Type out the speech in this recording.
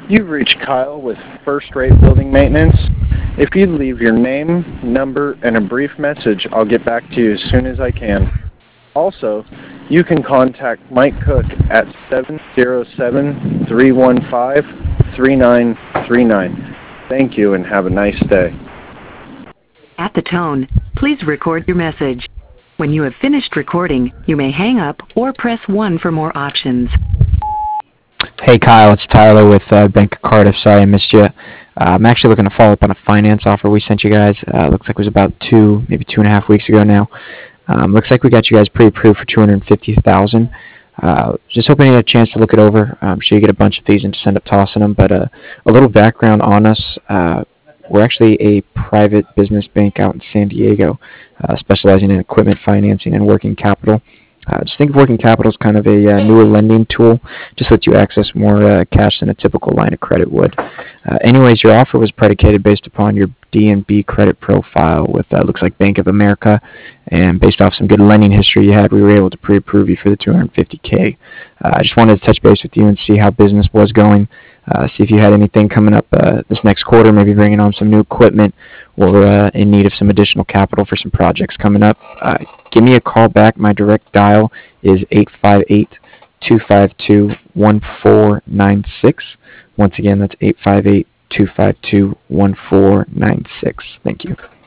You've reached Kyle with First Rate Building Maintenance. If you leave your name, number, and a brief message, I'll get back to you as soon as I can. Also, you can contact Mike Cook at 707-315-3939. Thank you and have a nice day. At the tone, please record your message. When you have finished recording, you may hang up or press 1 for more options. Hey Kyle, it's Tyler with Bank of Cardiff. Sorry I missed you. I'm actually looking to follow up on a finance offer we sent you guys. Looks like it was about maybe 2.5 weeks ago now. Looks like we got you guys pre-approved for $250,000. Just hoping you had a chance to look it over. I'm sure you get a bunch of these and just end up tossing them. But a little background on us. We're actually a private business bank out in San Diego, specializing in equipment financing and working capital. Just think of working capital as kind of a newer lending tool, just lets you access more cash than a typical line of credit would. Anyways, your offer was predicated based upon your DNB credit profile with looks like Bank of America, and based off some good lending history you had, we were able to pre-approve you for the $250K. I just wanted to touch base with you and see how business was going, see if you had anything coming up this next quarter, maybe bringing on some new equipment or in need of some additional capital for some projects coming up. Give me a call back. My direct dial is 858-252-1496. Once again, that's 858-252-1496. Thank you.